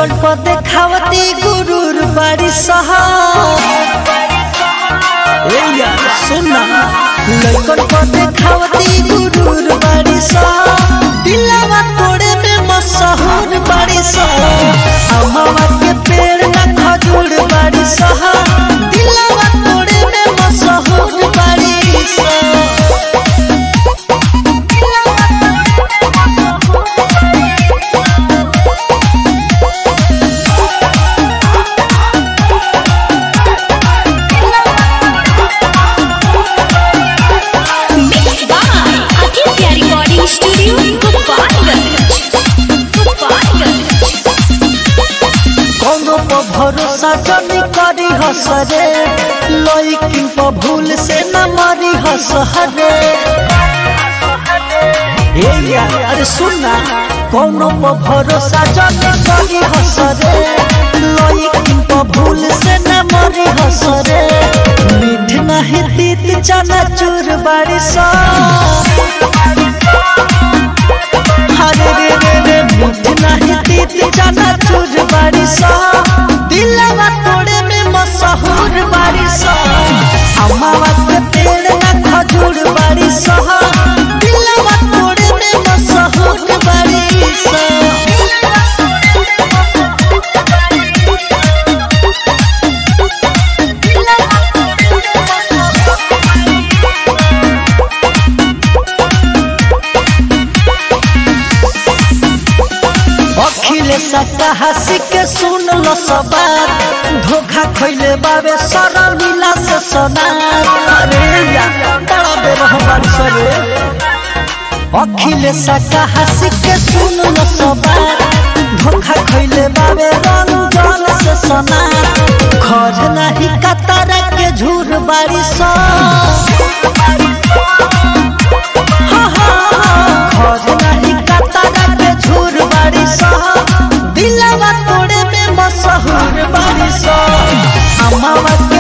लइकन पर देखावती गुरूर बाड़ी सहा ए यार सुनना लइकन पर देखावती गुरूर बाड़ी सहा दिलवा तोड़े में मशहूर बाड़ी सहा अमवा के पेड़ ना खजूर बाड़ी सहा दिलवा तोड़े में मशहूर बाड़ी सहा भरोसा जनी करी हसरे लइकिन पर भूल से न मरी हसरे ए यार अरे सुनना कोनो पर भरोसा जनी करी हसरे लइकिन पर भूल से न मरी हसरे मीठ नहीं तीत चना चूर बाड़ी सा हरे रे रे रे मीठ नहीं तीत चना चूर बाड़ी सा दिलवा तोड़े में मशहूर बाड़ी सहा अमवा के पेड़ ना खजूर बाड़ी सहा दिलवा तोड़े में मशहूर बाड़ी सहा अखिलेश हंसी के सुन लो सबार धोखा खैले बाबे सारा मिला से सोनार अरे यार बड़ा बेरहबार सरे अखिलेश हंसी के सुन लो सबार धोखा खैले बाबे रंजन से सोनार घर नहीं कतारा के झूर बाड़ी सा घर नहीं कतारा के झूर बाड़ी सा दिलवा तोड़े में मशहूर बाड़ी सा अमवा